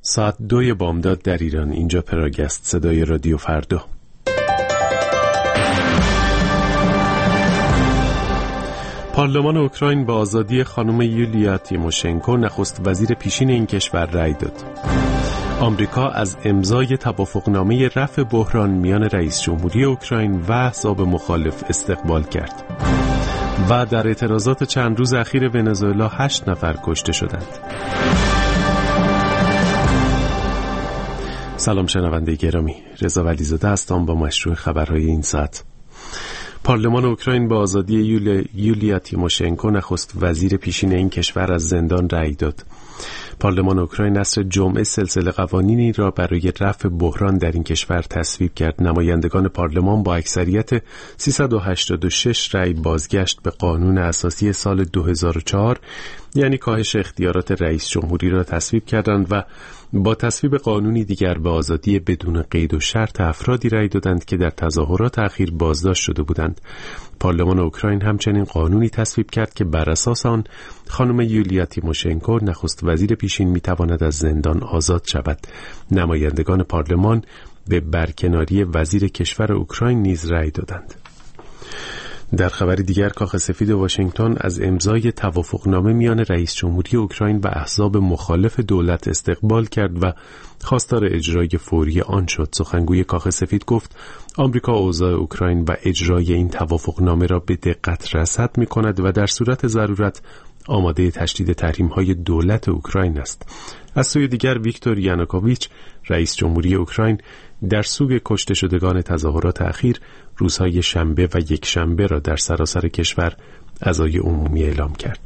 ساعت 2 بامداد در ایران. اینجا پراگ است، صدای رادیو فردا. پارلمان اوکراین با آزادی خانم یولیا تیموشنکو نخست وزیر پیشین این کشور رأی داد. آمریکا از امضای توافقنامه رفع بحران میان رئیس جمهوری اوکراین و احزاب مخالف استقبال کرد. و در اعتراضات چند روز اخیر ونزوئلا 8 نفر کشته شدند. سلام شنونده گرامی، رضا ولیزاده هستم با مشروع خبرهای این ساعت. پارلمان اوکراین با آزادی یولیا تیموشنکو نخست وزیر پیشین این کشور از زندان رأی داد. پارلمان اوکراین عصر جمعه سلسله قوانینی را برای رفع بحران در این کشور تصویب کرد. نمایندگان پارلمان با اکثریت 386 رأی بازگشت به قانون اساسی سال 2004، یعنی کاهش اختیارات رئیس جمهوری را تصویب کردند و با تصویب قانونی دیگر به آزادی بدون قید و شرط افرادی رأی دادند که در تظاهرات اخیر بازداشت شده بودند. پارلمان اوکراین همچنین قانونی تصویب کرد که بر اساس آن خانم یولیا تیموشنکو نخست وزیر پیشین میتواند از زندان آزاد شود. نمایندگان پارلمان به برکناری وزیر کشور اوکراین نیز رأی دادند. در خبر دیگر، کاخ سفید واشنگتن از امضای توافقنامه میان رئیس جمهوری اوکراین و احزاب مخالف دولت استقبال کرد و خواستار اجرای فوری آن شد. سخنگوی کاخ سفید گفت آمریکا اوضاع اوکراین و اجرای این توافقنامه را به دقت رصد می‌کند و در صورت ضرورت آماده تشدید تحریم‌های دولت اوکراین است. از سوی دیگر، ویکتور یانوکوویچ رئیس جمهوری اوکراین در سوگ کشته شدگان تظاهرات اخیر روزهای شنبه و یکشنبه را در سراسر کشور عزای عمومی اعلام کرد.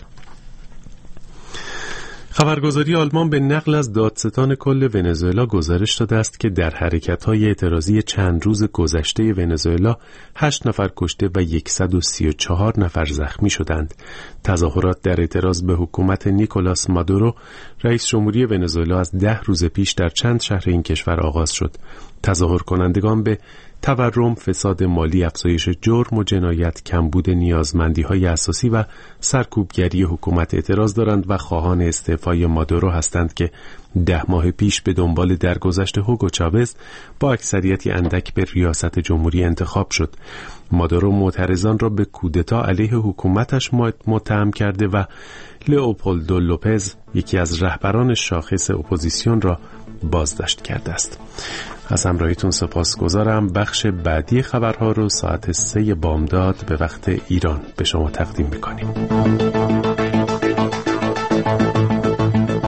خبرگزاری آلمان به نقل از دادستان کل ونزوئلا گزارش داده است که در حرکت‌های اعتراضی چند روز گذشته ونزوئلا 8 نفر کشته و 134 نفر زخمی شدند. تظاهرات در اعتراض به حکومت نیکولاس مادورو رئیس جمهوری ونزوئلا از 10 روز پیش در چند شهر این کشور آغاز شد. تظاهر کنندگان به تورم، فساد مالی، افزایش جرم و جنایت، کمبود نیازمندی‌های اساسی و سرکوبگری حکومت اعتراض دارند و خواهان استعفای مادورو هستند که 10 ماه پیش به دنبال درگذشت هوگو چاوز با اکثریتی اندک به ریاست جمهوری انتخاب شد. مادورو معترضان را به کودتا علیه حکومتش متهم کرده و لئوپولدو لوپز، یکی از رهبران شاخص اپوزیسیون، را بازداشت کرده است. از همراهیتون سپاسگزارم. بخش بعدی خبرها رو ساعت 3 بامداد به وقت ایران به شما تقدیم می‌کنیم.